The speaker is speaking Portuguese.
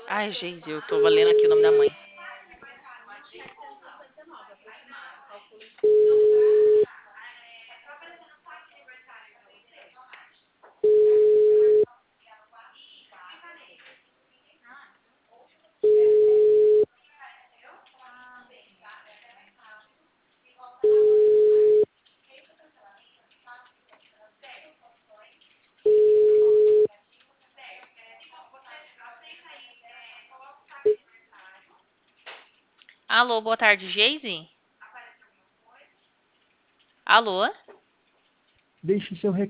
Ai, Geise, eu tô lendo aqui o nome da mãe. Alô, boa tarde, Geise? Alô? Deixe seu